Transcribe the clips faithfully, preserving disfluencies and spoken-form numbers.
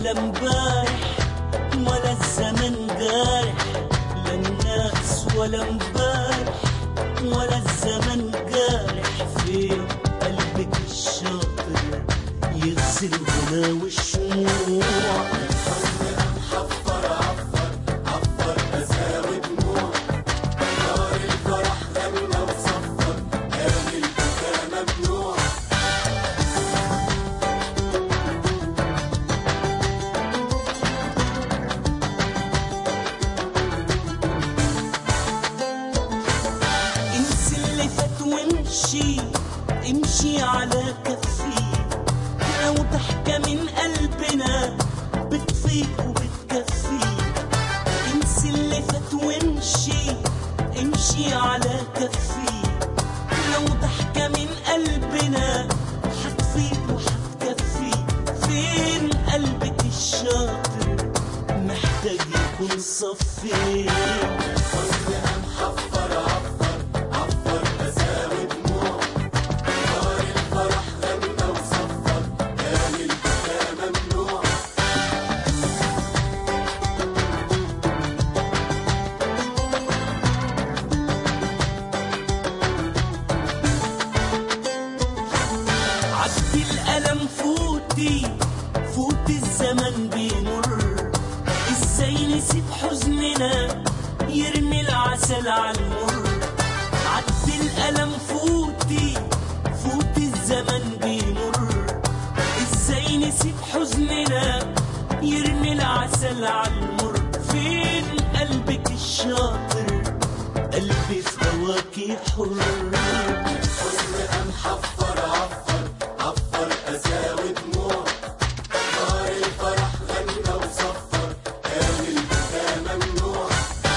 ولا امبارح ولا الزمن جارح، لا الناس ولا امبارح ولا الزمن جارح. فين قلبك الشاطر يغسل الغلا والشموع؟ حفر عفر عفر أساوي دموع، نار الفرح غنى وصفر، قام البكا ممنوع. انسي اللي فات وامشي، امشي على كفي، لو ضحكة من قلبنا بتفيق وبتكفي. انسي اللي فات وامشي، امشي على كفي، لو ضحكة من قلبنا هتفيق وهتكفي. فين قلبك الشاطر محتاج يكون صفي؟ حزن قام حفر عفر عفر أساوي دموع، نار الفرح غنى وصفر، قام البكا ممنوع. عدي الألم فوتي، فوتي الزمن بيمر، ازاي نسيب حزننا يرمي العسل عالمر. عدي الألم فوتي، فوتي الزمن بيمر، ازاي نسيب حزننا يرمي العسل عالمر. فين قلبك الشاطر قلبي في هواكي حر؟ حزن قام حفر عفر عفر أساوي دموع، نار الفرح غنى وصفر، قام البكا ممنوع.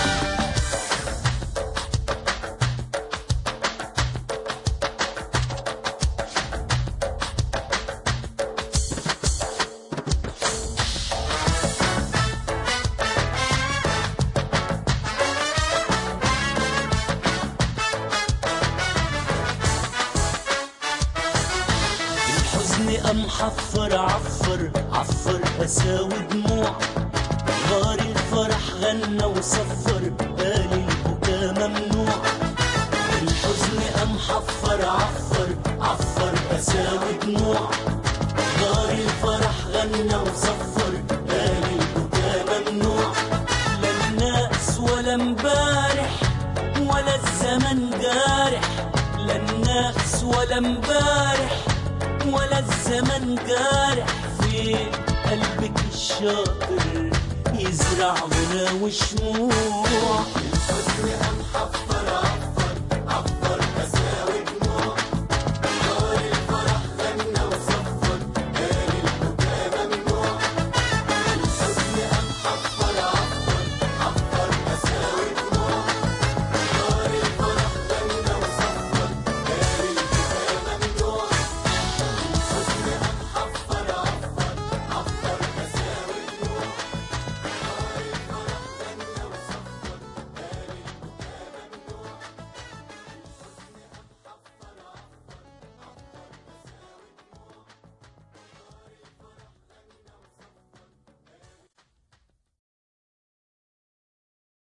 الحزن قام حفر عفر عفر أساوي دموع، غار الفرح غنى وصفر، قال البكا ممنوع. الحزن قام حفر عفر عفر أساوي دموع، غار الفرح غنى وصفر، قال البكا ممنوع. لا الناس ولا امبارح ولا الزمن جارح، لا الناس ولا امبارح ولا الزمن جارح. في قلبك الشاطر يزرع غنى وشموع. الحزن قام حفر عفر